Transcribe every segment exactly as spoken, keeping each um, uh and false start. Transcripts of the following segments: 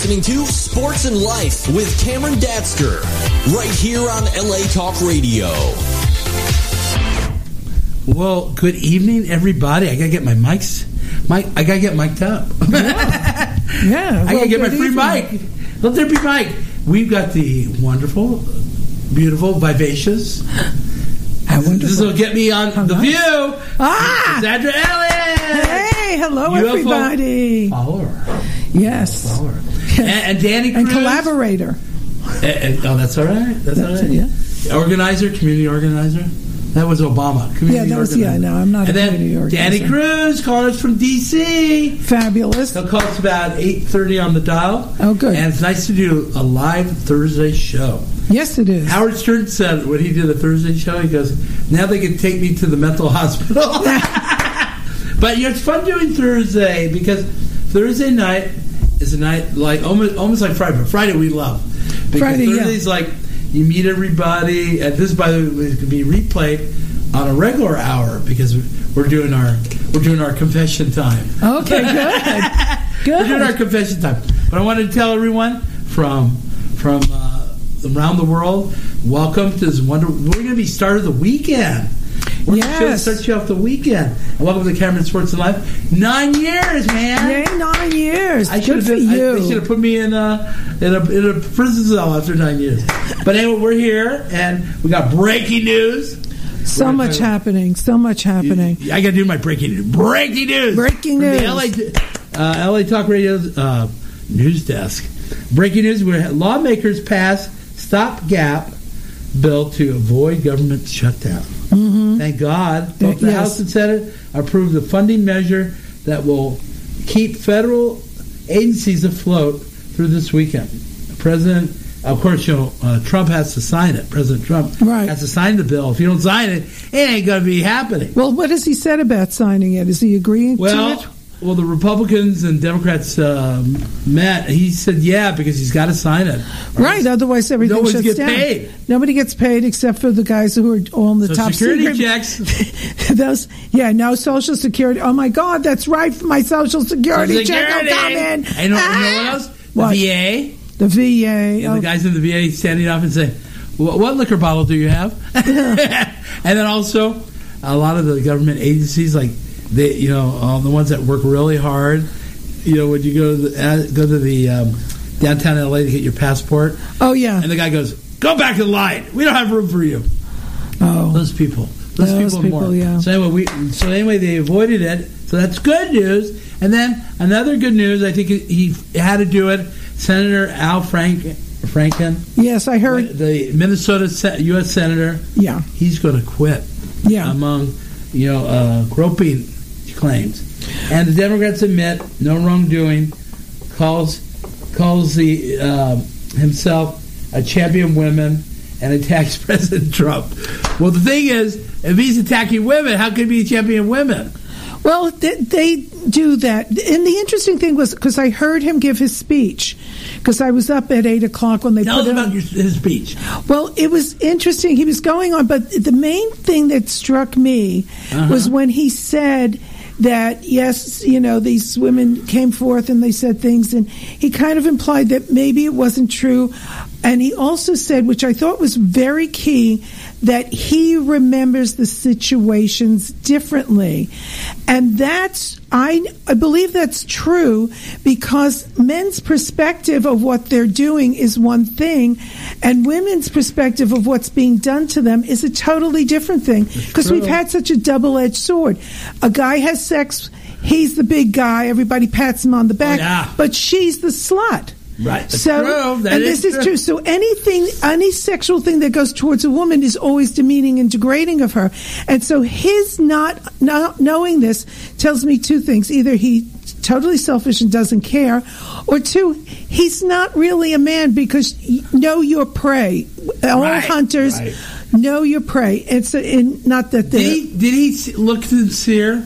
listening to Sports and Life with Cameron Datsker, right here on L A Talk Radio. Well, good evening, everybody. I gotta get my mics. Mike, I gotta get mic'd up. Yeah, yeah well, I gotta get my free evening. mic. Let there be mic. We've got the wonderful, beautiful, vivacious. How wonderful. This will get me on How The nice. View. Ah! Sandra Elliott. Hey, hello, U F O everybody. Follower. Yes. Follower. And, and Danny Cruz. And collaborator. And, and, oh, that's all right. That's, That's all right. it, yeah. Organizer, community organizer. That was Obama. Community Yeah, that was, organizer. yeah, no, I'm not and a then community organizer. Danny Cruz calling us from D C. Fabulous. He'll call us about eight thirty on the dial. Oh, good. And it's nice to do a live Thursday show. Yes, it is. Howard Stern said when he did a Thursday show, he goes, now they can take me to the mental hospital. But you know, it's fun doing Thursday because Thursday night is a night like almost almost like Friday, but Friday we love. Because Friday, Thursday's yeah. like you meet everybody, and this, by the way, can be replayed on a regular hour because we're doing our we're doing our confession time. Okay, good. Good. We're doing our confession time. But I wanted to tell everyone from from uh, around the world, welcome to this wonder. We're going to be starting the weekend. We're Yes. going to start you off the weekend. And welcome to Cameron Sports and Life. Nine years, man. Yay, nine years. I should Good have for been, I, you. they should have put me in a, in a in a prison cell after nine years. But anyway, we're here and we got breaking news. So We're much gonna- happening. So much happening. I got to do my breaking news. Breaking news. Breaking From news. The L A, uh, L A Talk Radio uh, news desk. Breaking news: where lawmakers pass stopgap bill to avoid government shutdown. Mm-hmm. Thank God, both the Yes. House and Senate approved a funding measure that will keep federal agencies afloat through this weekend. President, of course, you know, uh, Trump has to sign it. President Trump Right. has to sign the bill. If you don't sign it, it ain't going to be happening. Well, what has he said about signing it? Is he agreeing Well, to it? well, the Republicans and Democrats um, met. He said, "Yeah," because he's got to sign it. Right, otherwise everything No one's shuts get down. paid. Nobody gets paid except for the guys who are on the So top security secret. checks. Those, yeah, no Social Security. Oh my God, that's right. My Social Security, check will Security. come in. And you know, Ah! you know what else? The What? V A. The V A. And Oh, the guys in the V A standing up and saying, "What, what liquor bottle do you have?" And then also, a lot of the government agencies, like they, you know, all the ones that work really hard. You know, when you go to the, uh, go to the um, downtown L A to get your passport, oh yeah. and the guy goes, "Go back to the line. We don't have room for you." Oh, Those people. Those, Those people, people, more. yeah. So anyway, we, so anyway, they avoided it. So that's good news. And then another good news. I think he had to do it. Senator Al Frank, Franken, yes, I heard. the Minnesota Se- U S Senator, Yeah, he's going to quit. yeah. Among you know uh, groping claims, and the Democrats admit no wrongdoing. Calls calls the uh, himself a champion of women and attacks President Trump. Well, the thing is, if he's attacking women, how can he be a champion of women? Well, they, they do that. And the interesting thing was, because I heard him give his speech, because I was up at eight o'clock when they Tell put us it about on. your, his speech. Well, it was interesting. He was going on, but the main thing that struck me Uh-huh. was when he said that, yes, you know, these women came forth and they said things, and he kind of implied that maybe it wasn't true. And he also said, which I thought was very key, that he remembers the situations differently. And that's, I, I believe that's true, because men's perspective of what they're doing is one thing, and women's perspective of what's being done to them is a totally different thing. Because we've had such a double-edged sword. A guy has sex, he's the big guy, everybody pats him on the back, Oh, yeah. but she's the slut. Right. That's So, true. That and is this is true. So anything, any sexual thing that goes towards a woman is always demeaning and degrading of her. And so his not, not knowing this tells me two things. Either he's totally selfish and doesn't care, or two, he's not really a man, because know your prey. All Right, hunters right. know your prey. It's a, in, not that Did they. he, did he s- look sincere?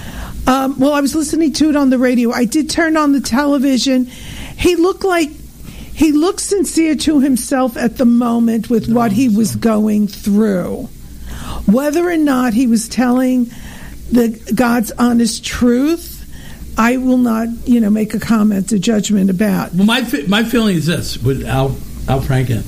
Um, well, I was listening to it on the radio. I did turn on the television. He looked like he looked sincere to himself at the moment with what he was going through. Whether or not he was telling the God's honest truth, I will not, you know, make a comment, a judgment about. Well, my my feeling is this with Al Al Franken.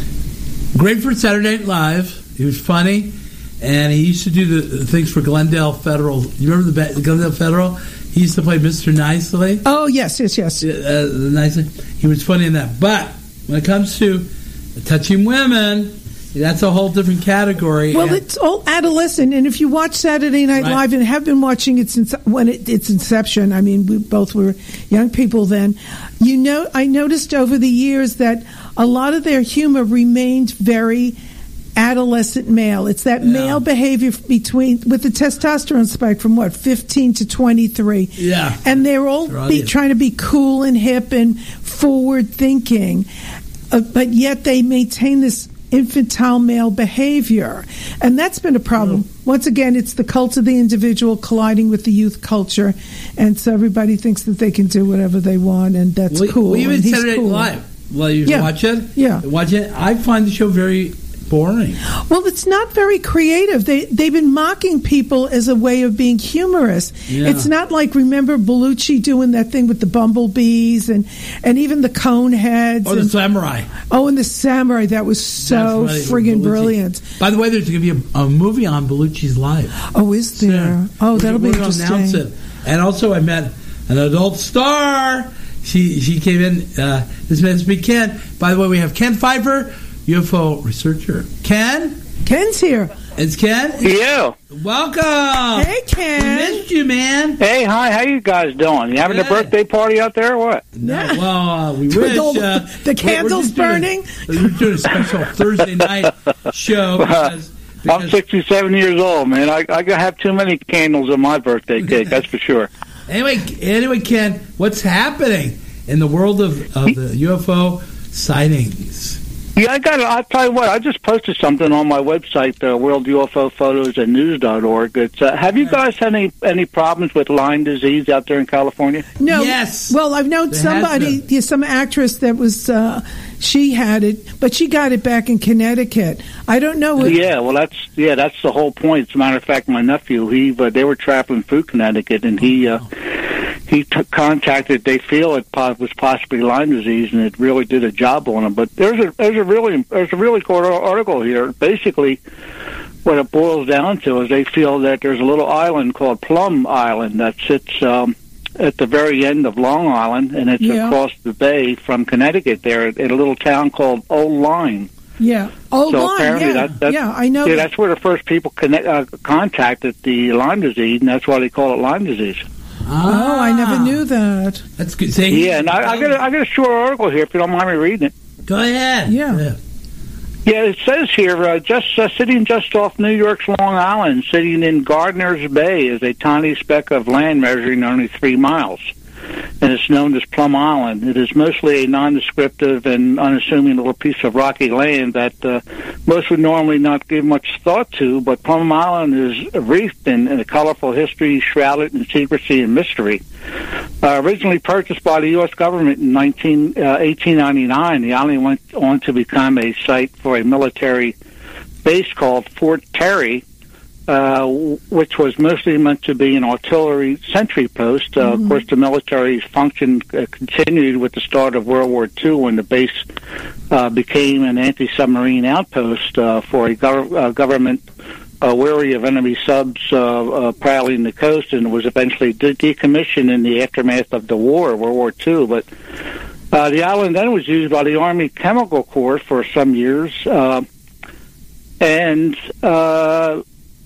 Great for Saturday Night Live. He was funny, and he used to do the, the things for Glendale Federal. You remember the, the Glendale Federal? He used to play Mister Nicely. Oh yes, yes, yes. Uh, nicely. He was funny in that. But when it comes to touching women, that's a whole different category. Well, and it's all adolescent, and if you watch Saturday Night Right. Live and have been watching it since when it, its inception, I mean, we both were young people then. You know, I noticed over the years that a lot of their humor remained very adolescent male. It's that Yeah. male behavior between with the testosterone spike from what fifteen to twenty-three. Yeah. And they're all Their be, audience. trying to be cool and hip and forward thinking, uh, but yet they maintain this infantile male behavior, and that's been a problem. Mm. Once again, it's the cult of the individual colliding with the youth culture, and so everybody thinks that they can do whatever they want, and that's we, cool. We even and he's Saturday cool. Night Live. Well, you Yeah. watch it. Yeah. Watch it. I find the show very boring. Well, it's not very creative. They they've been mocking people as a way of being humorous. Yeah. It's not like, remember Bellucci doing that thing with the bumblebees and and even the cone heads. Or the and, samurai. oh, and the samurai. That was so That's funny, friggin' Bellucci. brilliant. By the way, there's going to be a, a movie on Bellucci's life. Oh, is there? Yeah. Oh, We're that'll be gonna interesting. Announce it. And also, I met an adult star. She she came in. Uh, this must be Ken. By the way, we have Ken Pfeiffer, U F O researcher. Ken, Ken's here. it's Ken. Yeah. Welcome. Hey, Ken. We missed you, man. Hey, hi. How you guys doing? You having Good. a birthday party out there or what? No, Yeah. well, uh, we With wish. all the- uh, the we're- we're candles just doing a- burning? We're doing a special Thursday night show because, I'm because sixty-seven years old, man. I I gotta have too many candles on my birthday cake. That's for sure. anyway, anyway, Ken, what's happening in the world of, of the U F O sightings? Yeah, I got. I'll tell you what. I just posted something on my website, uh, World U F O Photos and News dot org. It's, uh, have you guys had any any problems with Lyme disease out there in California? No. Yes. Well, I've known There has somebody, been. yeah, some actress that was, uh, she had it, but she got it back in Connecticut. I don't know. What, Yeah, well, that's yeah, that's the whole point. As a matter of fact, my nephew, he uh, they were traveling through Connecticut, and he uh, he t- contacted. They feel it po- was possibly Lyme disease, and it really did a job on him. But there's a there's a really there's a really cool article here. Basically, what it boils down to is they feel that there's a little island called Plum Island that sits um, at the very end of Long Island, and it's Yeah. across the bay from Connecticut. There, at a little town called Old Lyme. Yeah. Oh, So Lyme. apparently Yeah. that- that- yeah, I know. Yeah, that. that's where the first people connect, uh, contacted the Lyme disease, and that's why they call it Lyme disease. Oh, I never knew that. That's good. Say, Yeah, and I, I got a, I got a short article here if you don't mind me reading it. Go ahead. Yeah. Yeah, it says here, uh, just uh, sitting just off New York's Long Island, sitting in Gardner's Bay, is a tiny speck of land measuring only three miles. And it's known as Plum Island. It is mostly a nondescriptive and unassuming little piece of rocky land that uh, most would normally not give much thought to, but Plum Island is wreathed in, in a colorful history shrouded in secrecy and mystery. Uh, originally purchased by the U S government in nineteen, uh, eighteen ninety-nine, the island went on to become a site for a military base called Fort Terry, uh, which was mostly meant to be an artillery sentry post. Uh, Mm-hmm. Of course, the military's function uh, continued with the start of World War Two when the base uh, became an anti-submarine outpost uh, for a gov- uh, government uh, wary of enemy subs uh, uh, prowling the coast, and was eventually de- decommissioned in the aftermath of the war, World War Two. But uh, the island then was used by the Army Chemical Corps for some years, uh, and uh,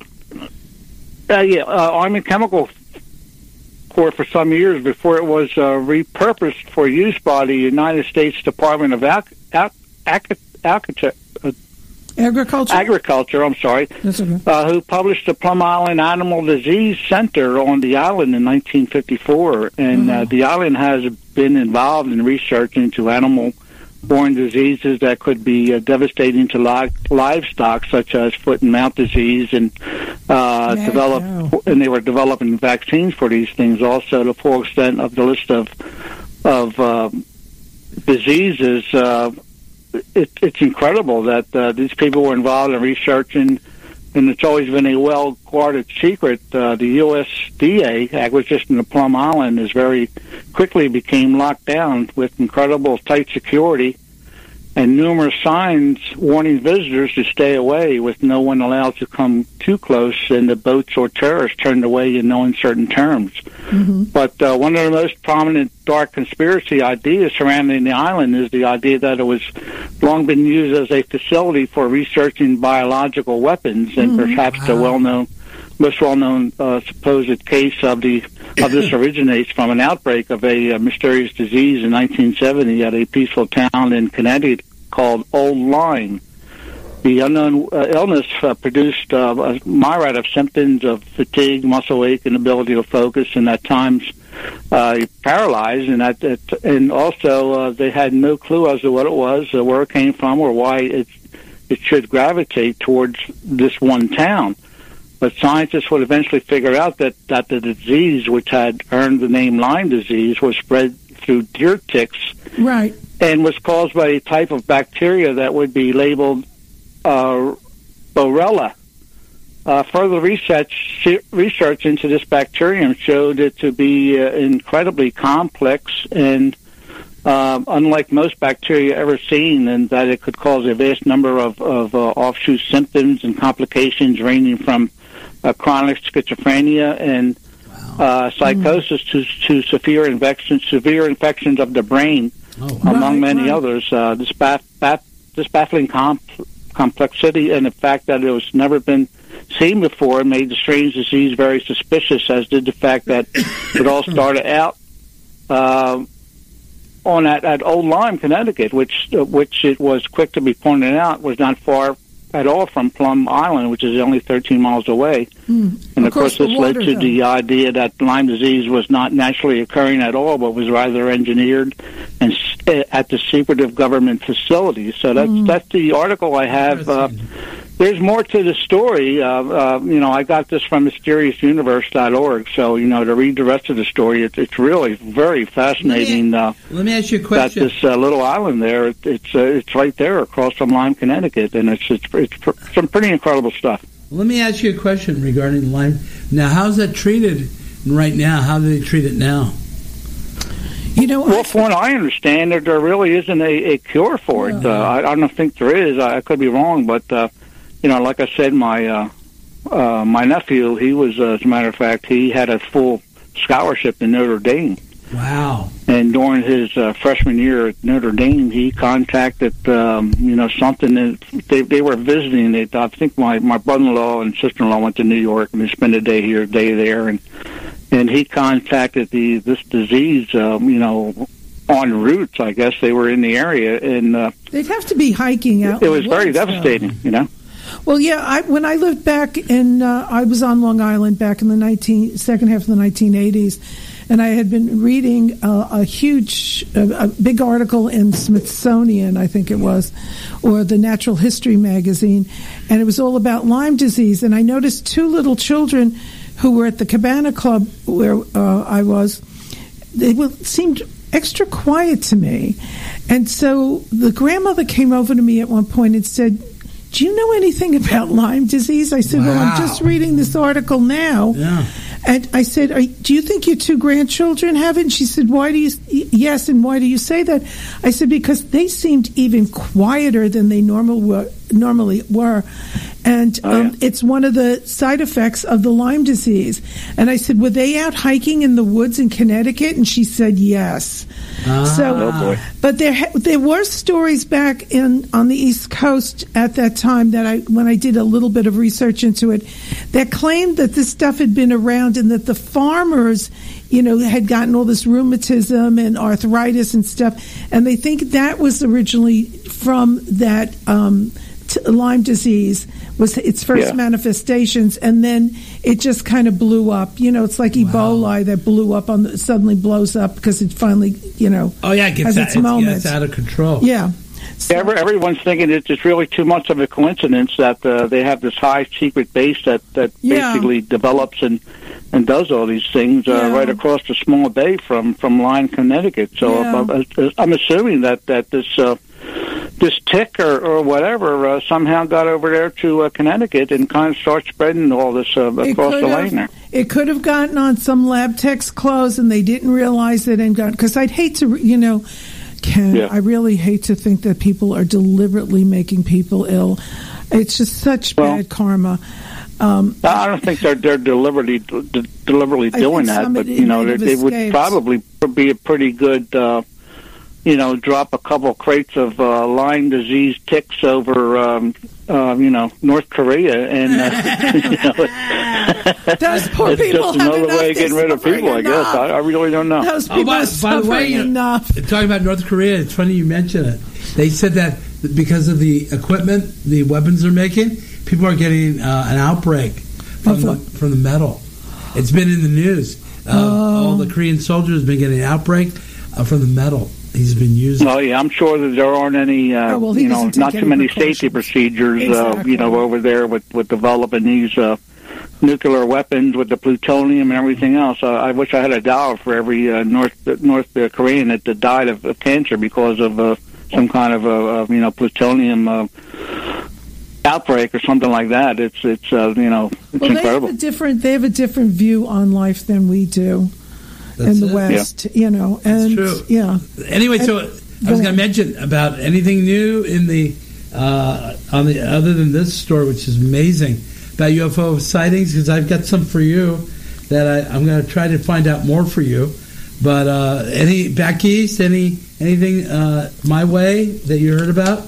uh, yeah, uh, Army Chemical Corps for some years before it was uh, repurposed for use by the United States Department of Ag- Ag- Ag- Ag- uh, Agriculture? Agriculture. I'm sorry, That's okay. uh, who published the Plum Island Animal Disease Center on the island in nineteen fifty-four, and uh, the island has been involved in research into animal-borne diseases that could be uh, devastating to li- livestock, such as foot and mouth disease, and uh, Yeah, develop. yeah. And they were developing vaccines for these things. Also, the full extent of the list of of uh, diseases. Uh, it, it's incredible that uh, these people were involved in researching and it's always been a well-guarded secret. Uh, the U S D A acquisition of Plum Island is very quickly became locked down with incredible tight security and numerous signs warning visitors to stay away, with no one allowed to come too close, and the boats or terrorists turned away in no uncertain terms. Mm-hmm. But uh, one of the most prominent dark conspiracy ideas surrounding the island is the idea that it was long been used as a facility for researching biological weapons, and mm-hmm. perhaps wow. the well-known, most well-known uh, supposed case of the of this originates from an outbreak of a uh, mysterious disease in nineteen seventy at a peaceful town in Connecticut called Old Lyme. The unknown uh, illness uh, produced uh, a myriad of symptoms of fatigue, muscle ache, inability to focus, and at times uh, paralyzed. And at, at, and also uh, they had no clue as to what it was, uh, where it came from, or why it it should gravitate towards this one town. But scientists would eventually figure out that, that the disease, which had earned the name Lyme disease, was spread through deer ticks, right, and was caused by a type of bacteria that would be labeled uh, Borrelia. Uh, further research research into this bacterium showed it to be uh, incredibly complex and uh, unlike most bacteria ever seen, and that it could cause a vast number of, of uh, offshoot symptoms and complications ranging from uh, chronic schizophrenia and uh, psychosis mm. to, to severe infections, severe infections of the brain, oh, wow. among right, many right. others. Uh, this, baff, baff, this baffling comp- complexity and the fact that it was never been seen before made the strange disease very suspicious, as did the fact that it all started out uh, on at, at Old Lyme, Connecticut, which uh, which it was quick to be pointed out was not far at all from Plum Island, which is only thirteen miles away. Mm. And of, of course, course this water, led to though. the idea that Lyme disease was not naturally occurring at all, but was rather engineered and uh, at the secretive government facilities. So that's mm. that's the article I have. Uh, There's more to the story. Uh, uh, you know, I got this from mysterious universe dot org, so, you know, to read the rest of the story, it, it's really very fascinating. Let me, uh, let me ask you a question. That this uh, little island there, it, it's uh, it's right there across from Lyme, Connecticut, and it's, it's, it's pr- some pretty incredible stuff. Let me ask you a question regarding Lyme. Now, how's that treated right now? How do they treat it now? You know, well, from what I understand, there, there really isn't a, a cure for it. Uh, I, I don't think there is. I, I could be wrong, but... Uh, You know, like I said, my uh, uh, my nephew, he was, uh, as a matter of fact, he had a full scholarship in Notre Dame. Wow. And during his uh, freshman year at Notre Dame, he contacted, um, you know, something that they, they were visiting. They, I think my, my brother-in-law and sister-in-law went to New York, and they spent a day here, a day there. And and he contacted the this disease, um, you know, en route. I guess they were in the area. And uh, they'd have to be hiking out. It was very devastating, you know. Well, yeah, I, when I lived back in, uh, I was on Long Island back in the nineteen, second half of the nineteen eighties, and I had been reading uh, a huge, a, a big article in Smithsonian, I think it was, or the Natural History magazine, and it was all about Lyme disease, and I noticed two little children who were at the Cabana Club where uh, I was. They were, seemed extra quiet to me, and so the grandmother came over to me at one point and said, "Do you know anything about Lyme disease?" I said, wow. "Well, I'm just reading this article now." Yeah. And I said, Are, "Do you think your two grandchildren have it?" And she said, "Why do you, yes, and why do you say that?" I said, "Because they seemed even quieter than they normal were, normally were. And oh, yeah. um, it's one of the side effects of the Lyme disease." And I said, "Were they out hiking in the woods in Connecticut?" And she said, "Yes." Ah. So, oh boy. But there there were stories back in on the East Coast at that time that I when I did a little bit of research into it, that claimed that this stuff had been around and that the farmers, you know, had gotten all this rheumatism and arthritis and stuff, and they think that was originally from that um, t- Lyme disease was its first yeah. manifestations, and then it just kind of blew up. You know, it's like Ebola wow. that blew up on the, suddenly blows up because it finally, you know, oh yeah, it gets, has out, its it moments. gets out of control. Yeah. So, Every, everyone's thinking it's just really too much of a coincidence that uh, they have this high secret base that, that Yeah. basically develops and, and does all these things uh, Yeah. right across the small bay from, from Lyme, Connecticut. So Yeah. I'm, I'm assuming that, that this uh, this tick or, or whatever uh, somehow got over there to uh, Connecticut and kind of started spreading all this uh, across the lane there. It could have gotten on some lab tech's clothes and they didn't realize it and got, because I'd hate to, you know, Ken, yeah. I really hate to think that people are deliberately making people ill. It's just such well, bad karma. Um, I don't think they're they're deliberately de- deliberately doing that, but you know, they, they would probably be a pretty good, uh, you know, drop a couple crates of uh, Lyme disease ticks over, um, uh, you know, North Korea, and uh, you know, those poor it's people just another way of getting rid of people. Enough. I guess I, I really don't know. Those people oh, by, are by the way, you know, talking about North Korea, it's funny you mention it. They said that because of the equipment, the weapons they're making, people are getting uh, an outbreak from the, from the metal. It's been in the news. Uh, oh. All the Korean soldiers have been getting an outbreak uh, from the metal he's been using. Oh yeah, I'm sure that there aren't any, uh, oh, well, you know, not too many safety procedures, exactly. uh, you know, over there with, with developing these uh, nuclear weapons with the plutonium and everything else. Uh, I wish I had a dollar for every uh, North North uh, Korean that, that died of, of cancer because of uh, some kind of, uh, of you know, plutonium uh, outbreak or something like that. It's it's uh, you know, it's well, incredible. They have a different they have a different view on life than we do. That's in the it. West, yeah. you know, and That's true. yeah. Anyway, and, so I was going to mention about anything new in the uh, on the other than this story, which is amazing about U F O sightings, because I've got some for you that I, I'm going to try to find out more for you. But uh, any back east, any anything uh, my way that you heard about?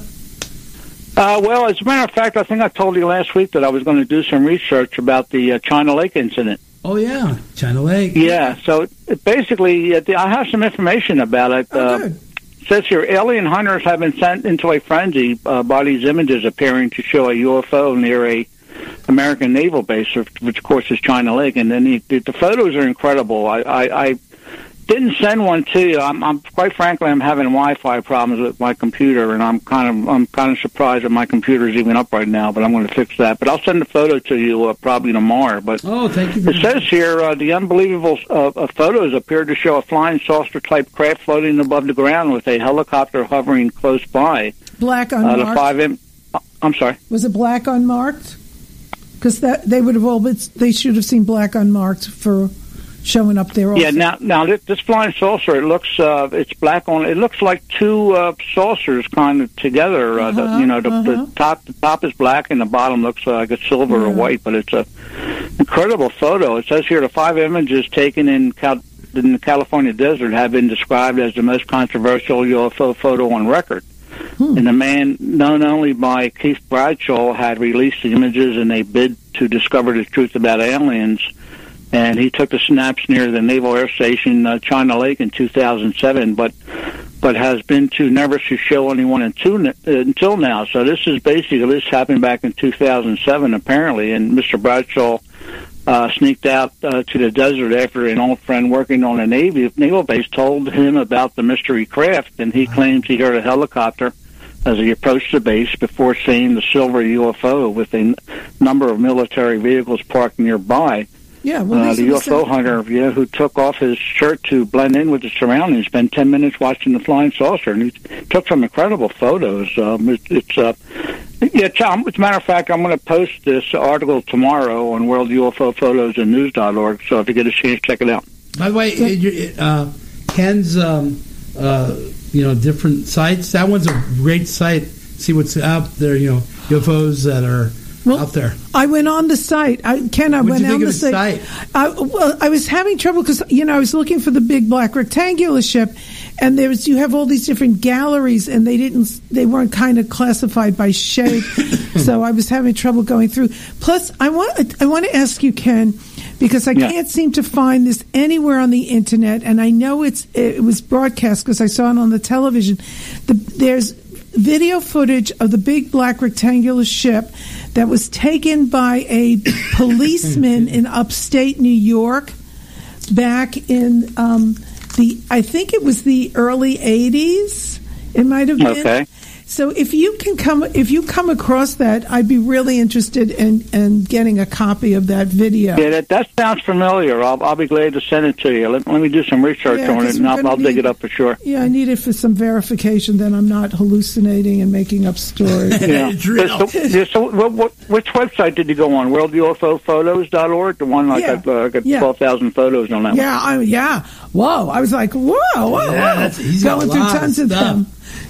Uh, well, as a matter of fact, I think I told you last week that I was going to do some research about the uh, China Lake incident. Oh, yeah, China Lake. Yeah, so it basically, uh, I have some information about it. Oh, uh, good. It says here, alien hunters have been sent into a frenzy uh, by these images appearing to show a U F O near a American naval base, which, of course, is China Lake. And then the, the, the photos are incredible. I, I, I didn't send one to you. I'm, I'm quite frankly, I'm having Wi-Fi problems with my computer, and I'm kind of I'm kind of surprised that my computer is even up right now. But I'm going to fix that. But I'll send a photo to you uh, probably tomorrow. But oh, thank you. For it says here uh, the unbelievable uh, uh, photos appear to show a flying saucer type craft floating above the ground with a helicopter hovering close by. Black unmarked. Uh, the five M- I'm sorry. Was it black unmarked? Because that they would have all been, they should have seen black unmarked for showing up there also. Yeah, now now this, this flying saucer, it looks uh, it's black on. It looks like two uh, saucers kind of together. Uh, uh-huh, the, you know, the, uh-huh. the top the top is black and the bottom looks uh, like it's silver yeah. or white. But it's a incredible photo. It says here the five images taken in Cal- in the California desert have been described as the most controversial U F O photo on record. Hmm. And the man, known only by Keith Bradshaw, had released the images in a bid to discover the truth about aliens. And he took the snaps near the Naval Air Station, uh, China Lake, in two thousand seven, but but has been too nervous to show anyone until, uh, until now. So this is basically, this happened back in two thousand seven, apparently, and Mister Bradshaw uh, sneaked out uh, to the desert after an old friend working on a Navy naval base told him about the mystery craft, and he claims he heard a helicopter as he approached the base before seeing the silver U F O with a n- number of military vehicles parked nearby. Yeah, well, uh, the U F O hunter, yeah, who took off his shirt to blend in with the surroundings, spent ten minutes watching the flying saucer, and he took some incredible photos. Um, it, it's, uh, yeah, Tom, as a matter of fact, I'm going to post this article tomorrow on World U F O Photos and News dot org, so if you get a chance, check it out. By the way, uh, Ken's, um, uh, you know, different sites, that one's a great site. See what's out there, you know, U F Os that are well, out there. I went on the site. I, Ken, I What'd went on the site. site? I, well, I was having trouble because, you know, I was looking for the big black rectangular ship, and there was, you have all these different galleries, and they didn't, they weren't kind of classified by shape. So I was having trouble going through. Plus, I want, I want to ask you, Ken, because I yeah. can't seem to find this anywhere on the internet, and I know it's, it was broadcast because I saw it on the television. The, there's video footage of the big black rectangular ship that was taken by a policeman in upstate New York back in um, the, I think it was the early eighties. It might have been. Okay. So if you can come, if you come across that, I'd be really interested in, in getting a copy of that video. Yeah, that, that sounds familiar. I'll, I'll be glad to send it to you. Let, let me do some research Yeah, on it, 'cause and we're I'll, gonna I'll dig need- it up for sure. Yeah, I need it for some verification that I'm not hallucinating and making up stories. Yeah. It's real. So, yeah, so what, what, which website did you go on? world U F O photos dot org? The one like Yeah. I've uh, got Yeah. twelve thousand photos on that one. Yeah, I, yeah. Whoa, I was like, whoa, whoa, Yeah, whoa. that's- he's got Going a through lot of tons of stuff. them.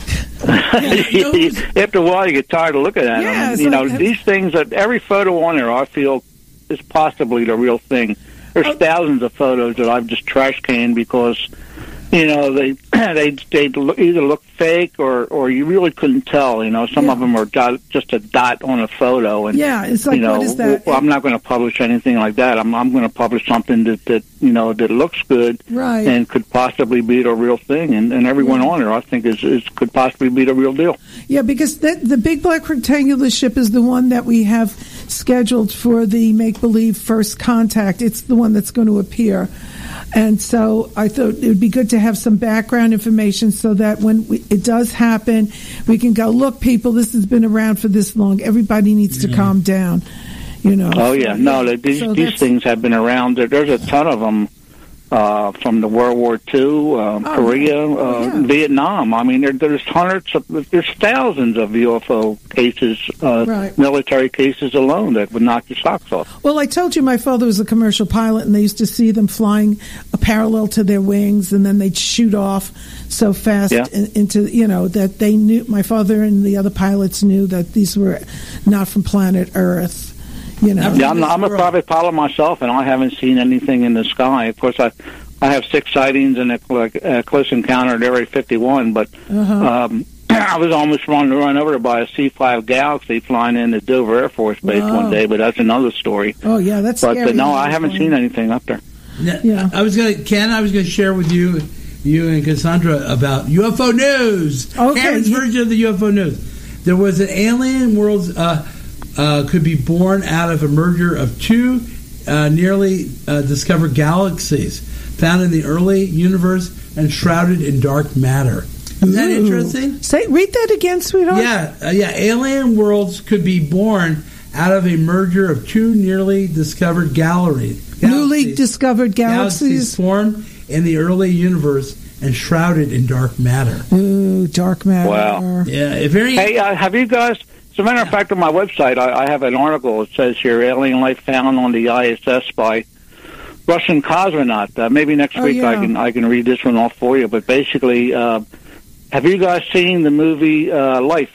After a while, you get tired of looking at Yeah, them. it's You know, like- these things, that every photo on there, I feel, is possibly the real thing. There's Oh. thousands of photos that I've just trash canned because, you know, they they they look, either look fake or or you really couldn't tell. You know, some Yeah. of them are dot, just a dot on a photo, and Yeah, it's like, you know, what is that? well, I'm not going to publish anything like that. I'm I'm going to publish something that that you know that looks good Right. and could possibly be the real thing. And and everyone on there, I think, is is could possibly be the real deal. Yeah, because the, the big black rectangular ship is the one that we have scheduled for the make-believe first contact. It's the one that's going to appear. And so I thought it would be good to have some background information so that when we, it does happen, we can go, look, people, this has been around for this long. Everybody needs to calm down. You know. Oh So, yeah, no, they- these so these that's- things have been around. There, there's a ton of them uh, from the World War Two, uh, Oh, Korea, yeah. uh, Oh, yeah. Vietnam. I mean, there, there's hundreds of, there's thousands of U F O cases, uh, Right. military cases alone that would knock your socks off. Well, I told you my father was a commercial pilot, and they used to see them flying parallel to their wings, and then they'd shoot off so fast Yeah. in, into, you know, that they knew, my father and the other pilots knew that these were not from planet Earth, you know. Yeah, I'm, I'm a private pilot myself, and I haven't seen anything in the sky. Of course, I I have six sightings and a, like, a close encounter at Area fifty-one, but Uh-huh. um, I was almost run run over by a C five Galaxy flying into Dover Air Force Base Wow. one day, but that's another story. Oh, yeah, that's But scary. uh, no, I haven't seen anything up there. Yeah. I was gonna, Ken. I was gonna share with you, you and Cassandra about U F O news. Okay. Cameron's version of the U F O news. There was an alien world uh, uh, could be born out of a merger of two uh, nearly uh, discovered galaxies found in the early universe and shrouded in dark matter. Isn't that Ooh. interesting? Say, read that again, sweetheart. Yeah, uh, yeah. Alien worlds could be born out of a merger of two nearly discovered galleries. Newly galaxies. discovered Galaxies galaxies. formed in the early universe and shrouded in dark matter. Ooh, dark matter. Wow. Yeah, if very Hey, uh, have you guys? As a matter of fact, on my website, I, I have an article that says here, alien life found on the I S S by Russian cosmonaut. Uh, maybe next Oh, week I yeah. can I can read this one off for you. But basically, uh, have you guys seen the movie uh, Life?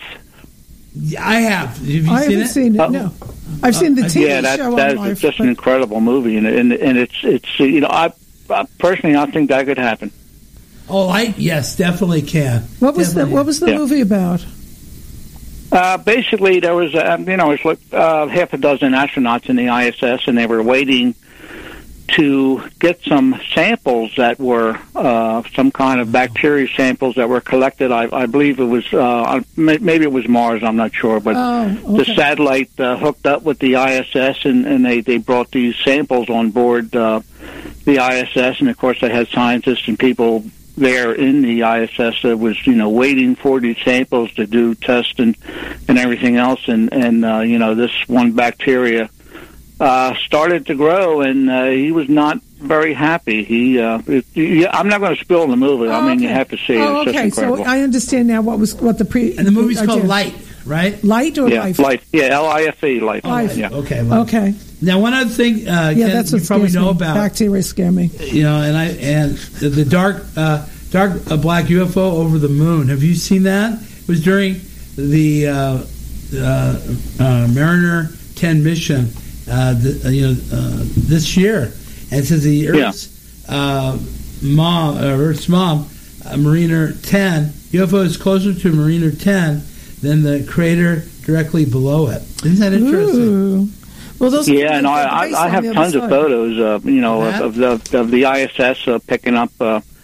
I have. Have you I seen haven't it? seen it, Oh. no. I've seen the Uh, T V yeah, that show that on is Life. just an but- incredible movie, and and and it's it's uh, you know I, I personally I think that could happen. Oh, I yes, definitely can. What was the Definitely. What was the Yeah. movie about? Uh, basically, there was uh, you know it's like uh, half a dozen astronauts in the I S S, and they were waiting to get some samples that were uh, some kind of bacteria samples that were collected. I, I believe it was uh, maybe it was Mars. I'm not sure, but Oh, the okay. satellite uh, hooked up with the I S S, and, and they they brought these samples on board uh, the I S S, and of course they had scientists and people there in the I S S that was, you know, waiting for these samples to do tests and, and everything else. And, and uh, you know, this one bacteria uh, started to grow, and uh, he was not very happy. He, uh, it, yeah, I'm not going to spill the movie. I Oh, mean, okay. you have to see it. Oh, It's just okay. incredible. So I understand now what was what the pre And the movie's I called did. Light, right? Light or yeah, Life? Life. Yeah, L I F E, Life. Life. Yeah. Okay. Light. Okay. Now, one other thing, uh, Yeah, Ken, that's you what probably scares know me. about, Bacteria scare me. you know, and I and the, the dark, uh, dark uh, black U F O over the moon. Have you seen that? It was during the uh, uh, uh, Mariner ten mission, uh, the, uh, you know, uh, this year, and it says the Earth's uh, mom, uh, Earth's mom, uh, Mariner ten U F O is closer to Mariner ten than the crater directly below it. Isn't that interesting? Ooh. Well, those Yeah, no, I, I, I on have the other tons of side. photos, uh, you know, That? of, of the of the I S S uh, picking up uh,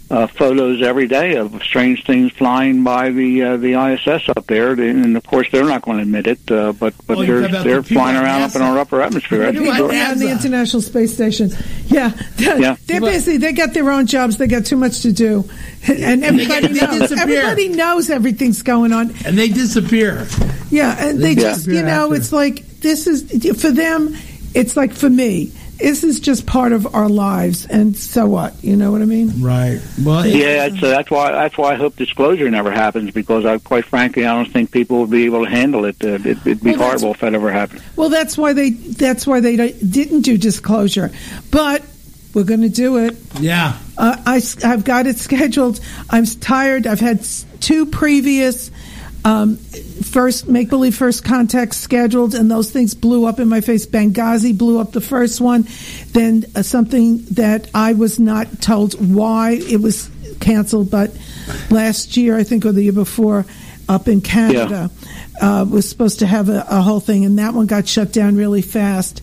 uh, photos every day of strange things flying by the uh, the I S S up there, and of course they're not going to admit it, uh, but but oh, they're they're the flying around up in our upper atmosphere. On the International Space Station, yeah, yeah. They're busy. They got their own jobs. They got too much to do, and everybody knows. Everybody knows everything's going on, and they disappear. Yeah, and they, they just you know after. It's like this is for them. It's like for me. This is just part of our lives, and so what? You know what I mean? Right. Well, yeah, it's, uh, that's why that's why I hope disclosure never happens, because I, quite frankly, I don't think people would be able to handle it. Uh, it it'd be well, horrible if that ever happened. Well, that's why they that's why they didn't do disclosure, but we're going to do it. Yeah. Uh, I I've got it scheduled. I'm tired. I've had two previous. Um, first make-believe first contact scheduled, and those things blew up in my face. Benghazi blew up the first one. Then uh, something that I was not told why it was canceled, but last year, I think, or the year before, up in Canada, yeah. uh, was supposed to have a, a whole thing, and that one got shut down really fast.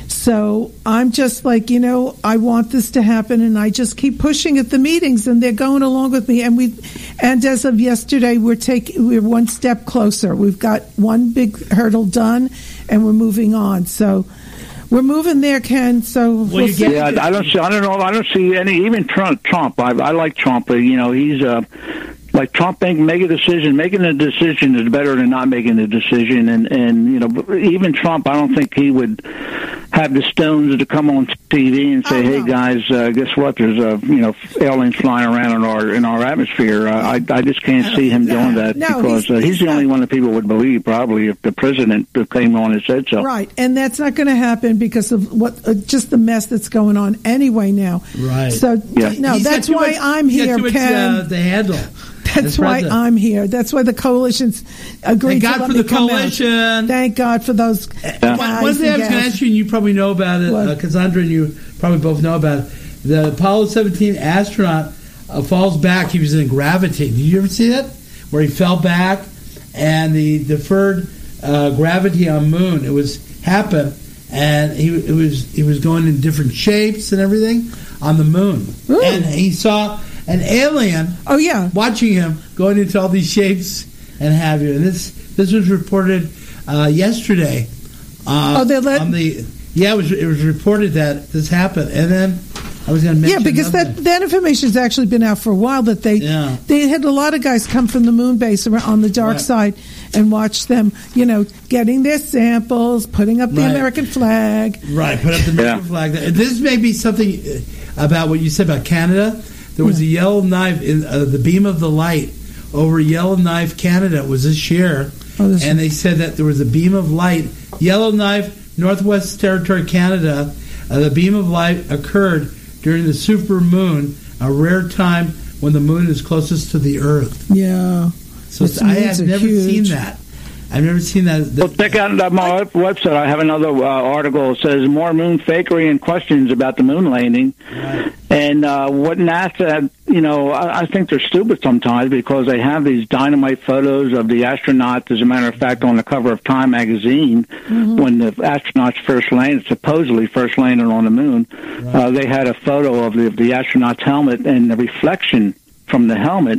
So I'm just like, you know, I want this to happen, and I just keep pushing at the meetings, and they're going along with me. And we, and as of yesterday, we're taking we're one step closer. We've got one big hurdle done, and we're moving on. So we're moving there, Ken. So well, we'll see. Yeah, I don't see. I don't know. I don't see any. Even Trump. Trump. I, I like Trump. But, you know, he's. Uh, Like Trump make, make a decision. Making a decision is better than not making a decision. And, and, you know, even Trump, I don't think he would have the stones to come on T V and say, oh, hey, no. guys, uh, guess what? There's, a, you know, aliens flying around in our in our atmosphere. Uh, I, I just can't see him no, doing that no, because he's, uh, he's, he's the not. only one that people would believe, probably, if the president came on and said so. Right. And that's not going to happen because of what uh, just the mess that's going on anyway now. Right. So, yeah. no, he's that's why much, I'm here, much, Ken. Uh, to handle. That's why I'm here. That's why the coalition's agreed Thank God to let for me the come coalition. Out. Thank God for those yeah. guys. One thing I was going to ask you, and you probably know about it, uh, Cassandra and you probably both know about it. The Apollo seventeen astronaut uh, falls back. He was in gravity. Did you ever see that? Where he fell back, and the deferred uh, gravity on Moon. It was happened, and he it was he was going in different shapes and everything on the Moon, Ooh. and he saw an alien. Oh yeah, watching him going into all these shapes and have you. And this this was reported uh, yesterday. Uh, oh, they let on the yeah. It was it was reported that this happened, and then I was going to mention yeah because that thing. that information's actually been out for a while. That they yeah. they had a lot of guys come from the moon base on the dark right. side and watch them, you know, getting their samples, putting up the right. American flag. Right, put up the American yeah. flag. This may be something about what you said about Canada. There was a Yellowknife in uh, the beam of the light over Yellowknife, Canada. It was this year, oh, this and they said that there was a beam of light. Yellowknife, Northwest Territory, Canada. Uh, the beam of light occurred during the super moon, a rare time when the moon is closest to the Earth. Yeah, so I have never huge. seen that. I've never seen that. Well, check out my website. I have another uh, article that says more moon fakery and questions about the moon landing. Right. And uh, what NASA, you know, I, I think they're stupid sometimes because they have these dynamite photos of the astronauts, as a matter of fact, on the cover of Time magazine mm-hmm. when the astronauts first landed, supposedly first landed on the moon. Right. Uh, they had a photo of the, of the astronaut's helmet and the reflection from the helmet.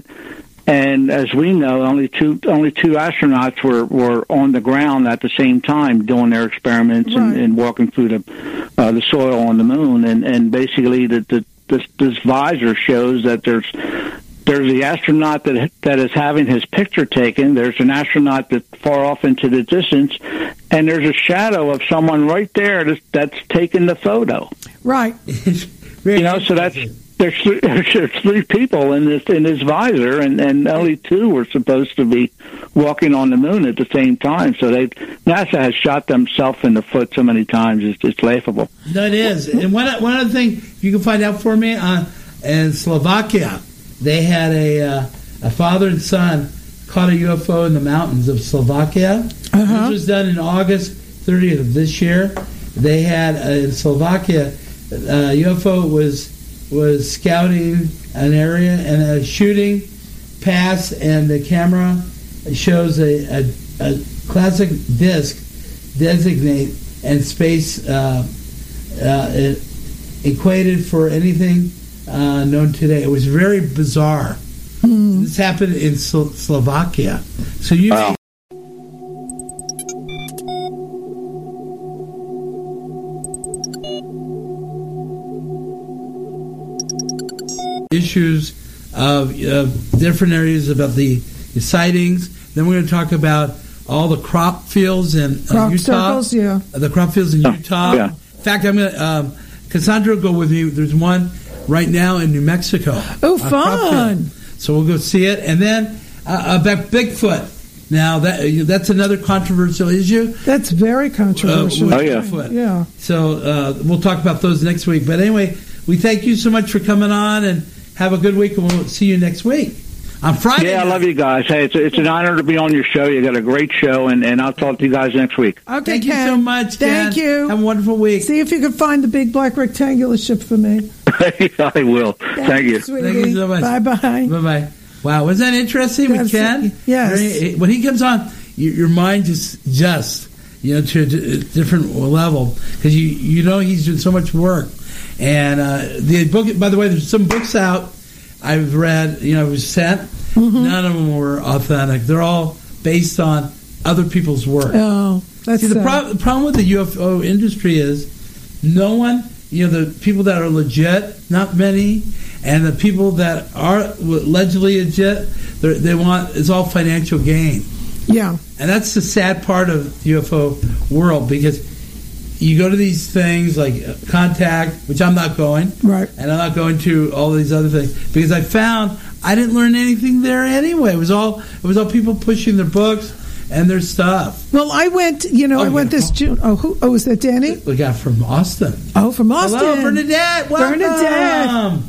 And as we know, only two only two astronauts were, were on the ground at the same time doing their experiments right. and, and walking through the uh, the soil on the moon. And, and basically, the, the, this, this visor shows that there's there's the astronaut that that is having his picture taken. There's an astronaut that's far off into the distance, and there's a shadow of someone right there that's, that's taking the photo. Right. You know, so that's. There's three, there's three people in this in this visor, and, and only two were supposed to be walking on the moon at the same time. So they NASA has shot themselves in the foot so many times; it's, it's laughable. That is, and one one other thing you can find out for me uh, in Slovakia, they had a uh, a father and son caught a U F O in the mountains of Slovakia. Uh-huh. This was done in August thirtieth of this year. They had uh, in Slovakia a U F O was. was scouting an area and a shooting pass, and the camera shows a, a, a classic disc designate and space uh, uh, equated for anything uh, known today. It was very bizarre. Mm. This happened in Slo- Slovakia. So you. Wow. Issues of uh, different areas about the, the sightings. Then we're going to talk about all the crop fields in uh, Crop Utah. circles, yeah. Uh, the crop fields in Utah. Yeah. In fact, I'm going to. Um, Cassandra will go with me. There's one right now in New Mexico. Oh, a crop fun. field. So we'll go see it. And then uh, about Bigfoot. Now, that that's another controversial issue. That's very controversial. Uh, Oh, yeah. Bigfoot. Yeah. So uh, we'll talk about those next week. But anyway, we thank you so much for coming on, and have a good week, and we'll see you next week on Friday. Yeah, I love you guys. Hey, it's, it's an honor to be on your show. You got a great show, and, and I'll talk to you guys next week. Okay, Thank you Ken. so much, Ken. Thank you. Have a wonderful week. See if you can find the big black rectangular ship for me. I will. Thank you. Sweetie. Thank you so much. Bye-bye. Bye-bye. Wow, wasn't that interesting with That's- Ken? yes. Very- when he comes on, you, your mind just, just, you know, to a d- different level, because you, you know he's doing so much work. And uh, the book, by the way, there's some books out I've read, you know, I was sent. Mm-hmm. None of them were authentic. They're all based on other people's work. Oh, that's See, the, sad. pro- the problem with the U F O industry is no one, you know, the people that are legit, not many, and the people that are allegedly legit, they're- they want, it's all financial gain. Yeah. And that's the sad part of the U F O world, because you go to these things like uh, Contact, which I'm not going, Right. and I'm not going to all these other things, because I found I didn't learn anything there anyway. It was all it was all people pushing their books and their stuff. Well, I went, you know, Oh, I went yeah. this June. Oh, who, oh, is that Danny? We got from Austin. Oh, from Austin. Hello, Bernadette. Welcome. Bernadette.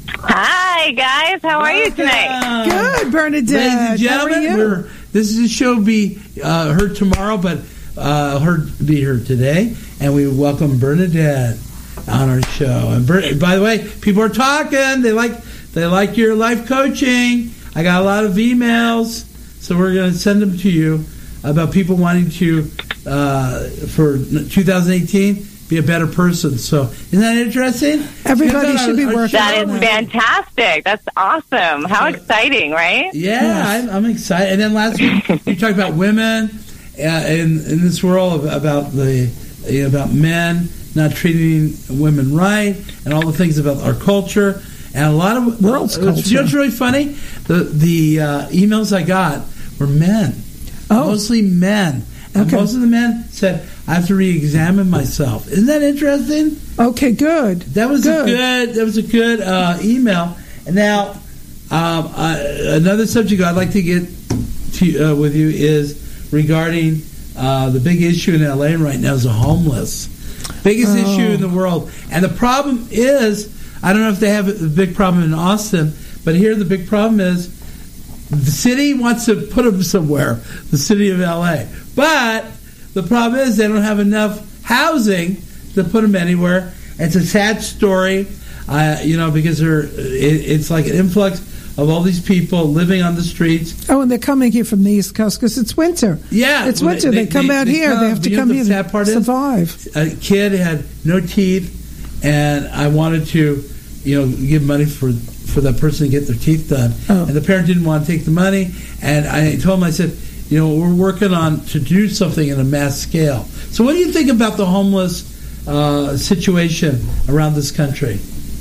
Hi, guys. How are you tonight? Good, Bernadette. Ladies and gentlemen, How are you? we're, this is a show be uh, heard tomorrow, but uh, heard be heard today, and we welcome Bernadette on our show. And Ber- by the way, people are talking. They like they like your life coaching. I got a lot of emails, so we're going to send them to you about people wanting to uh, for two thousand eighteen be a better person. So isn't that interesting? Everybody Because on should be our- our working show- That is fantastic. That's awesome. How exciting, right? Yeah, Yes. I'm, I'm excited. And then last week you talked about women uh, in in this world, about the you know, about men not treating women right, and all the things about our culture, and a lot of World's uh, You know culture. what's really funny? The the uh, emails I got were men, Oh. mostly men, and Okay. most of the men said, "I have to re-examine myself." Isn't that interesting? Okay, good. That was Good. a good. That was a good uh, email. And now, um, uh, another subject I'd like to get to uh, with you is regarding uh, the big issue in L A right now is the homeless. Biggest Oh. issue in the world, and the problem is, I don't know if they have a big problem in Austin, but here the big problem is the city wants to put them somewhere. The city of L A, but the problem is they don't have enough housing to put them anywhere. It's a sad story, uh, you know, because they're, it, it's like an influx of all these people living on the streets. Oh, and they're coming here from the East Coast because it's winter. Yeah, It's well, winter. They, come out here. come. They have to You know come the here sad part to is? survive. A kid had no teeth, and I wanted to, you know, give money for for that person to get their teeth done. Oh. And the parent didn't want to take the money, and I told him, I said, you know, we're working on to do something in a mass scale. So what do you think about the homeless uh, situation around this country?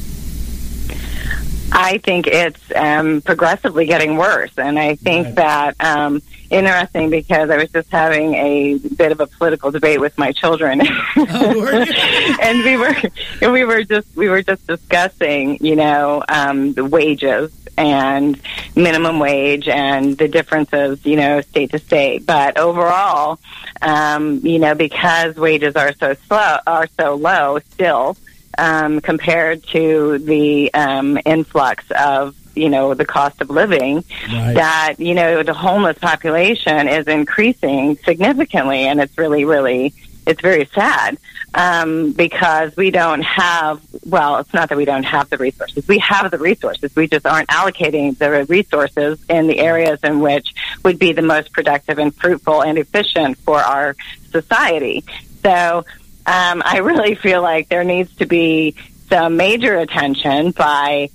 I think it's um, progressively getting worse. And I think Right. that um, interesting because I was just having a bit of a political debate with my children. Oh, were you? and we were and we were just we were just discussing, you know, um, the wages and minimum wage and the differences, you know, state to state. But overall, um, you know, because wages are so slow, are so low still, um, compared to the um, influx of, you know, the cost of living, Right. that, you know, the homeless population is increasing significantly, and it's really, really, it's very sad. Um, because we don't have, well, it's not that we don't have the resources. We have the resources. We just aren't allocating the resources in the areas in which would be the most productive and fruitful and efficient for our society. So um, I really feel like there needs to be some major attention by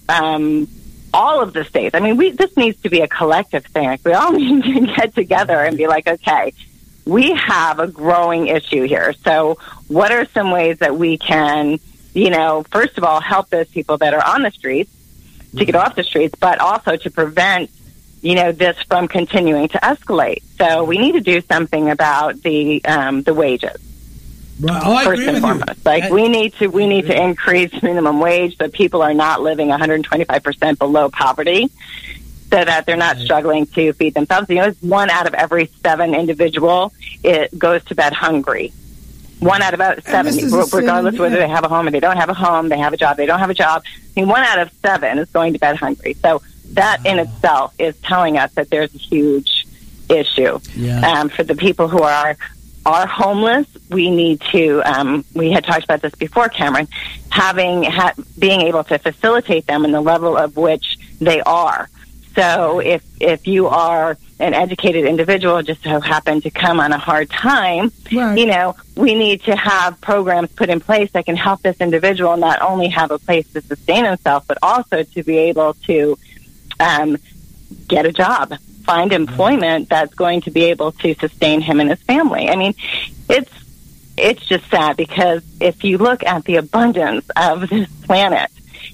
um, all of the states. I mean, we this needs to be a collective thing. Like, we all need to get together and be like, okay, we have a growing issue here. So what are some ways that we can, you know, first of all, help those people that are on the streets to get off the streets, but also to prevent, you know, this from continuing to escalate. So we need to do something about the um, the wages. Right. Oh, I First agree and with foremost, you. like I, we need to we need to increase minimum wage so people are not living one hundred twenty-five percent below poverty, so that they're not struggling to feed themselves. You know, it's one out of every seven individual it goes to bed hungry. One out of about seven, regardless whether they have a home or they don't have a home, they have a job, they don't have a job. I mean, one out of seven is going to bed hungry. So that in itself is telling us that there's a huge issue. Yeah. Um, for the people who are are homeless, we need to, um, we had talked about this before, Cameron, having, ha- being able to facilitate them in the level of which they are. So if, if you are an educated individual, just so happen to come on a hard time, Right. you know, we need to have programs put in place that can help this individual not only have a place to sustain himself, but also to be able to um, get a job, find employment that's going to be able to sustain him and his family. I mean, it's it's just sad, because if you look at the abundance of this planet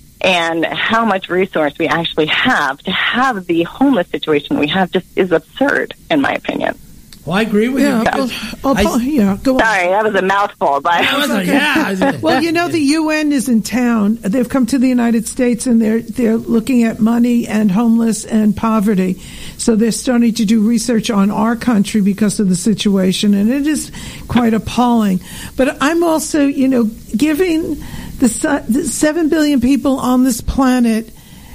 and how much resource we actually have, to have the homeless situation we have just is absurd, in my opinion. Well, I agree with Yeah, you. well, oh, I- Paul, yeah, go on. Sorry, that was a mouthful, but I was like, yeah. Well, you know, the U N is in town. They've come to the United States, and they're they're looking at money and homeless and poverty. So they're starting to do research on our country because of the situation, and it is quite appalling. But I'm also, you know, giving the, su- the seven billion people on this planet.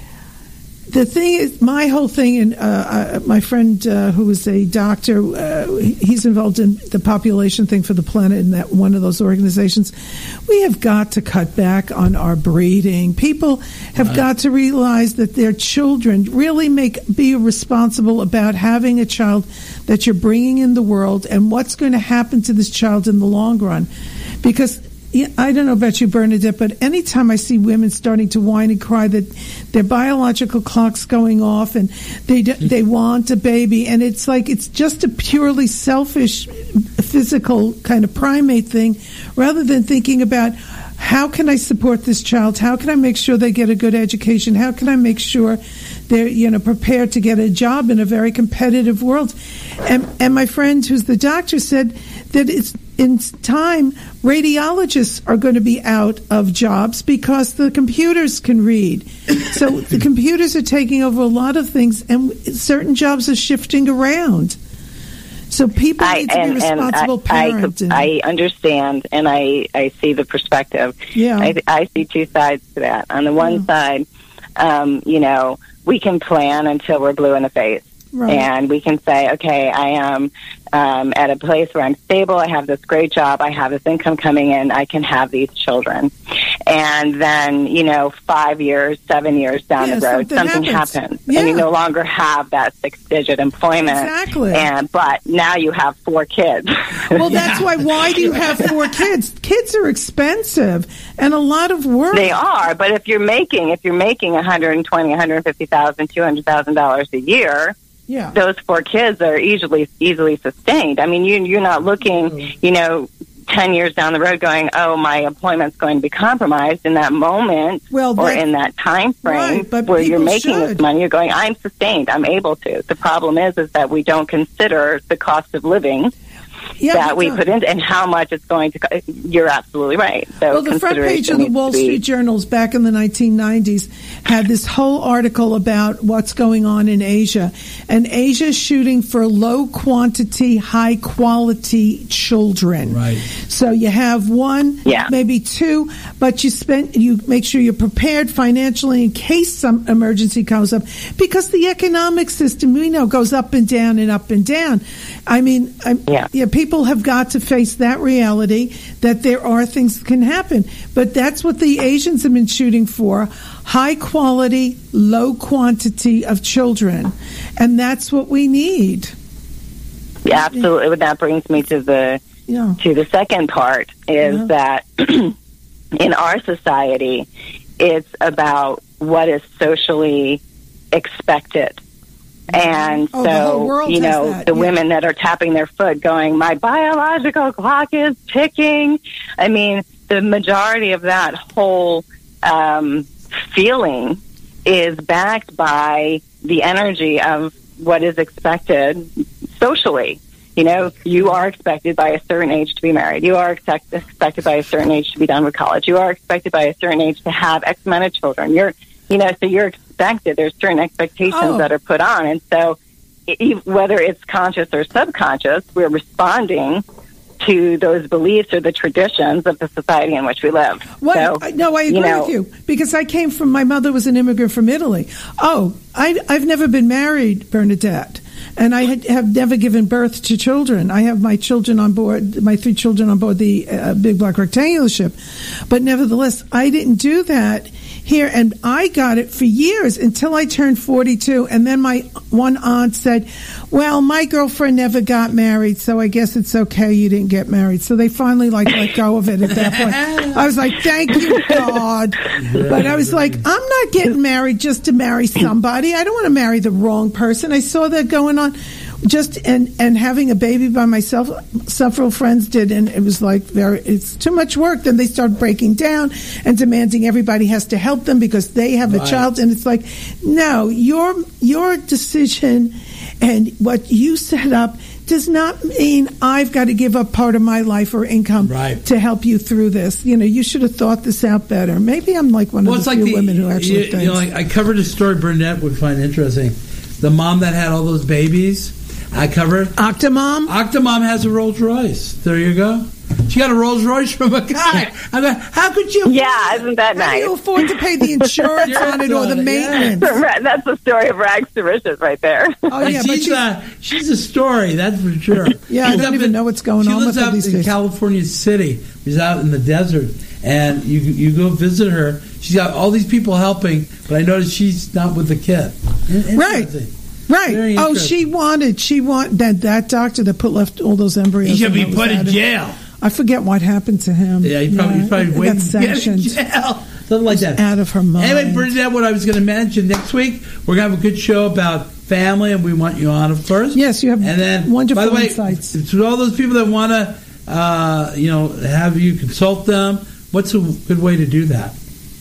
The thing is, my whole thing, and uh, uh, my friend uh, who is a doctor, uh, he's involved in the population thing for the planet in that one of those organizations. We have got to cut back on our breeding. People have Right. got to realize that their children really make be responsible about having a child that you're bringing in the world, and what's going to happen to this child in the long run. Because yeah, I don't know about you, Bernadette, but anytime I see women starting to whine and cry that their biological clock's going off and they they want a baby, and it's like it's just a purely selfish, physical kind of primate thing, rather than thinking about how can I support this child? How can I make sure they get a good education? How can I make sure they're, you know, prepared to get a job in a very competitive world? And, and my friend who's the doctor said that it's in time, radiologists are going to be out of jobs because the computers can read. So the computers are taking over a lot of things, and certain jobs are shifting around. So people I, need to and, be responsible and I, parents. I, I understand, and I, I see the perspective. Yeah. I, I see two sides to that. On the one Yeah. side, um, you know, we can plan until we're blue in the face. Right. And we can say, okay, I am um, at a place where I'm stable, I have this great job, I have this income coming in, I can have these children. And then, you know, five years, seven years down Yeah, the road, something something happens. happens. Yeah. And you no longer have that six-digit employment. Exactly. And But now you have four kids. Well, that's why. Why do you have four kids? Kids are expensive and a lot of work. They are, but if you're making if you're making one hundred twenty, one hundred fifty thousand, two hundred thousand dollars a year, Yeah. those four kids are easily easily sustained. I mean, you you're not looking, you know, ten years down the road going, oh, my employment's going to be compromised in that moment Well, or that- in that time frame Right, but where you're people making should. this money. You're going, I'm sustained. I'm able to. The problem is, is that we don't consider the cost of living Yeah, that we don't. put in and how much it's going to co- You're absolutely right. So Well, the front page consideration of the needs Wall to be- Street Journals back in the nineteen nineties had this whole article about what's going on in Asia. And Asia's shooting for low quantity, high quality children. Right. So you have one, Yeah. maybe two, but you spend, you make sure you're prepared financially in case some emergency comes up, because the economic system, we know, goes up and down and up and down. I mean, I, Yeah. yeah, people have got to face that reality that there are things that can happen. But that's what the Asians have been shooting for: high quality, low quantity of children, and that's what we need. Yeah, absolutely. That brings me to the Yeah. to the second part is Yeah. that in our society, it's about what is socially expected. And oh, the whole so, world you has know, that, the yeah. women that are tapping their foot going, my biological clock is ticking. I mean, the majority of that whole um, feeling is backed by the energy of what is expected socially. You know, you are expected by a certain age to be married. You are expect- expected by a certain age to be done with college. You are expected by a certain age to have X amount of children. You're, you know, so you're expected. There's certain expectations Oh. that are put on. And so e- whether it's conscious or subconscious, we're responding to those beliefs or the traditions of the society in which we live. What? So, I- no, I agree you know, with you because I came from. My mother was an immigrant from Italy. Oh, I, I've never been married, Bernadette, and I had, have never given birth to children. I have my children on board, my three children on board the uh, Big Black Rectangular ship, but nevertheless, I didn't do that here, and I got it for years until I turned forty-two, and then my one aunt said, well, my girlfriend never got married, so I guess it's okay you didn't get married. So they finally like let go of it at that point. I was like, thank you, God. But I was like, I'm not getting married just to marry somebody. I don't want to marry the wrong person. I saw that going on. Just and and having a baby by myself, several friends did, and it was like very. It's too much work. Then they start breaking down and demanding everybody has to help them because they have Right. a child, and it's like, no, your your decision and what you set up does not mean I've got to give up part of my life or income Right. to help you through this. You know, you should have thought this out better. Maybe I'm like one Well, of it's the like few the, women who actually you, thinks. you know, like I covered a story Burnett would find interesting. The mom that had all those babies, I covered. Octomom? Octomom has a Rolls Royce. There you go. She got a Rolls Royce from a guy. I go, how could you? yeah, isn't that How do you nice? afford to pay the insurance on it or the Yeah. maintenance? That's the story of rags to riches right there. Oh, And yeah, but she's, she's, a, she's a story, that's for sure. Yeah, I She's don't up even in- know what's going she on lives with her up these in days. California City. She's out in the desert, and you you go visit her. She's got all these people helping, but I noticed she's not with the kid. In- Right. interesting. right. Very Oh, interesting. she wanted, she want that, that doctor that put left all those embryos. He should in be her was put in out of- jail. I forget what happened to him. Yeah, he probably, he's probably he waiting got to get in sanctioned. jail. Something like that. Out of her mind. Anyway, Bernadette, what I was going to mention next week, we're going to have a good show about family, and we want you on, of course. Yes, you have and then, wonderful by the way, insights. to all those people that want to, uh, you know, have you consult them, what's a good way to do that?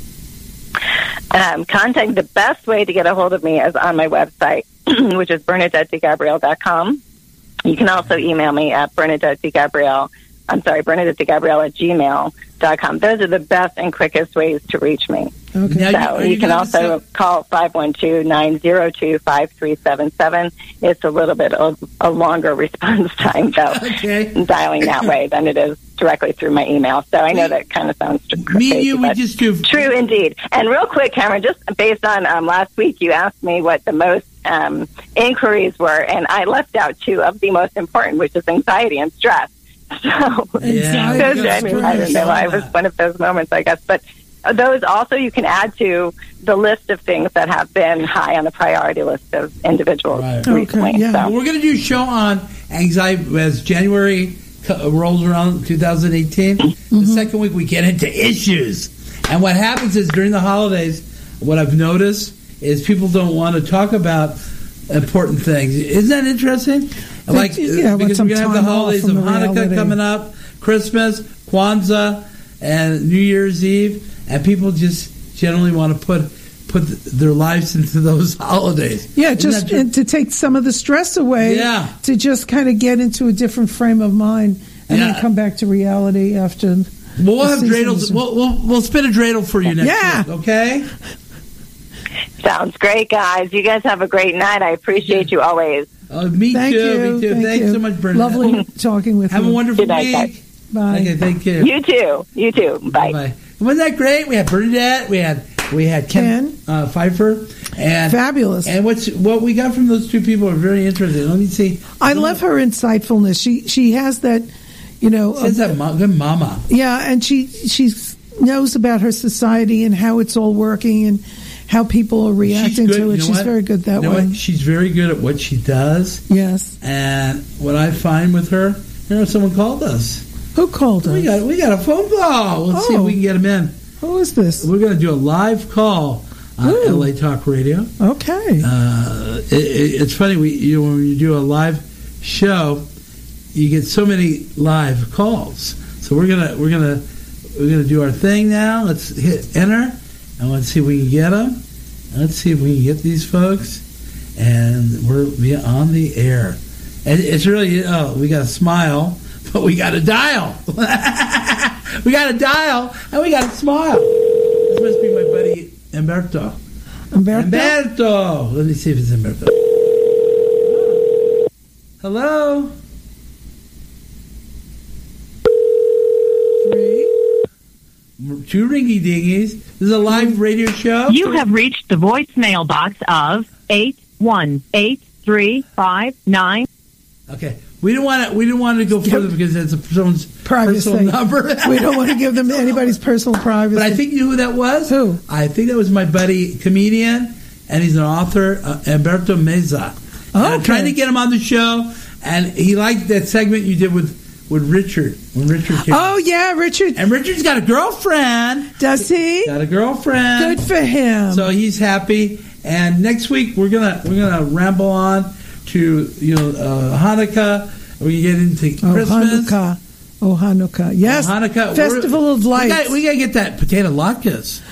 Um, contact the best way to get a hold of me is on my website, which is bernadette de gabriel dot com. You can also email me at Bernadette de Gabriel. I'm sorry, Bernadette de Gabriel at gmail dot com. Those are the best and quickest ways to reach me. Okay. Now, So are you, can gonna also send- call five one two, nine zero two, five three seven seven. It's a little bit of a longer response time, though, Okay. dialing that way than it is directly through my email. So I know that kind of sounds tr- Me crazy, and you, we but just do. true indeed. And real quick, Cameron, just based on um, last week, you asked me what the most um, inquiries were, and I left out two of the most important, which is anxiety and stress. So, Yeah, Anxiety those, I and mean, I don't stress. know. I was one of those moments, I guess. But those also you can add to the list of things that have been high on the priority list of individuals Right. recently. Okay, yeah. So. We're going to do a show on anxiety as January co- rolls around twenty eighteen. Mm-hmm. The second week we get into issues. And what happens is during the holidays, what I've noticed is people don't want to talk about important things. Isn't that interesting? Like, yeah, want because some we're going to have the time off holidays from of the Hanukkah reality. coming up, Christmas, Kwanzaa, and New Year's Eve, and people just generally want to put put their lives into those holidays. Yeah, Isn't just that true? and to take some of the stress away. Yeah. To just kind of get into a different frame of mind and Yeah. then come back to reality after. Well, we'll the have season dreidels. is- We'll, we'll we'll spin a dreidel for you next Yeah. week. Okay. Sounds great, guys. You guys have a great night. I appreciate you always. Uh, me Thank too. you. Me too. Thank Thanks you. so much, Bernadette. Lovely talking with Have you. a wonderful Good night, week. guys. Bye. Okay. Thank you. You too. You too. Bye. Bye. Wasn't that great? We had Bernadette. We had we had Ken, Ken. Uh, Pfeiffer. And Fabulous. And what's what we got from those two people are very interesting. Let me see. I love her insightfulness. She she has that, you know. Says uh, that mo- good mama. Yeah, and she she knows about her society and how it's all working and how people are reacting She's good. to it. You know She's what? very good that You know way. what? She's very good at what she does. Yes. And what I find with her, you know, someone called us. Who called us? We got we got a phone call. Let's oh. see if we can get him in. Who is this? We're going to do a live call on Ooh. L A Talk Radio. Okay. Uh, it, it, it's funny, we you know, when you do a live show, you get so many live calls. So we're gonna we're gonna we're gonna do our thing now. Let's hit enter, and let's see if we can get them. Let's see if we can get these folks, and we're on the air. And it's really oh, we got to smile, but we got to dial. We got to dial, and we got to smile. This must be my buddy Umberto. Umberto. Umberto. Let me see if it's Umberto. Hello. Two ringy dingies. This is a live radio show. You have reached the voicemail box of eight one eight three five nine. Okay, we didn't want to. We didn't want to go further because it's a someone's privacy. personal number. We don't want to give them anybody's personal privacy. But I think you know who that was. Who? I think that was my buddy, comedian, and he's an author, uh, Umberto Meza. Oh, okay. I'm trying to get him on the show, and he liked that segment you did with. With Richard, when Richard came. Oh yeah, Richard. And Richard's got a girlfriend. Does he? Got a girlfriend. Good for him. So he's happy. And next week we're gonna we're gonna ramble on to you know uh, Hanukkah. We get into oh, Christmas. Hanukkah. Oh Hanukkah. Yes. Oh, Hanukkah. Festival we're, of Lights. We got, we got to get that potato latkes.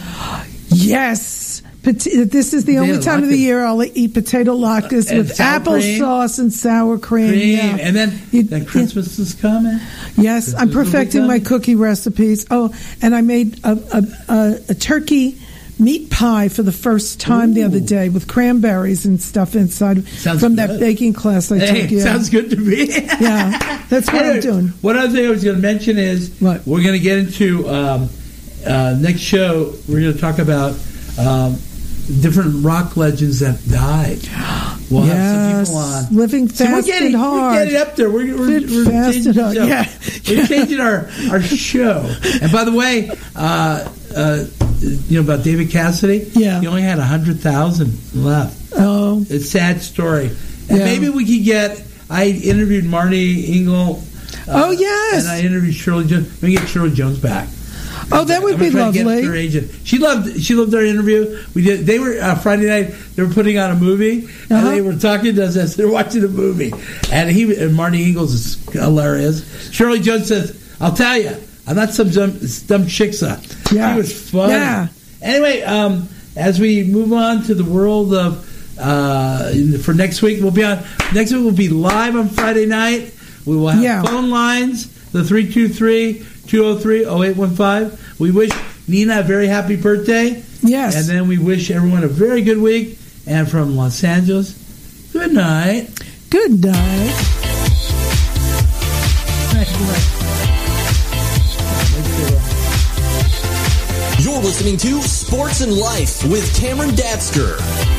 Yes. This is the potato only time latkes. of the year I'll eat potato latkes uh, with applesauce and sour cream. cream. Yeah. And then, you, then Christmas yeah. is coming. Yes, Christmas I'm perfecting my cookie recipes. Oh, and I made a, a, a, a turkey meat pie for the first time Ooh. the other day with cranberries and stuff inside sounds from good. that baking class I hey, took. Yeah. Sounds good to me. Yeah, that's what anyway, I'm doing. One other thing I was going to mention is what? we're going to get into um, uh, next show. We're going to talk about um, different rock legends that died. We'll yes. have some people on. Living fast so we're getting, and hard. We're getting up there. We're, we're, we're, fast changing, and hard. so Yeah. we're yeah. changing our, our show. And by the way, uh, uh, you know about David Cassidy? Yeah. He only had one hundred thousand left. Oh. It's a sad story. And yeah. maybe we could get, I interviewed Marty Engel. Uh, oh, yes. And I interviewed Shirley Jones. Maybe get Shirley Jones back. Oh, that would be lovely. Her agent. She loved. She loved our interview. We did. They were uh, Friday night. They were putting on a movie, uh-huh. and they were talking to us as they're watching the movie. And he and Marty Engels is hilarious. Shirley Jones says, "I'll tell you, I'm not some dumb, dumb chicksa." Yeah, he was funny. Yeah. Anyway, um, as we move on to the world of uh, for next week, we'll be on. Next week we'll be live on Friday night. We will have yeah. phone lines. The three two three. two oh three oh eight one five. We wish Nina a very happy birthday. Yes. And then we wish everyone a very good week. And from Los Angeles, good night. Good night. You're listening to Sports and Life with Cameron Datsker.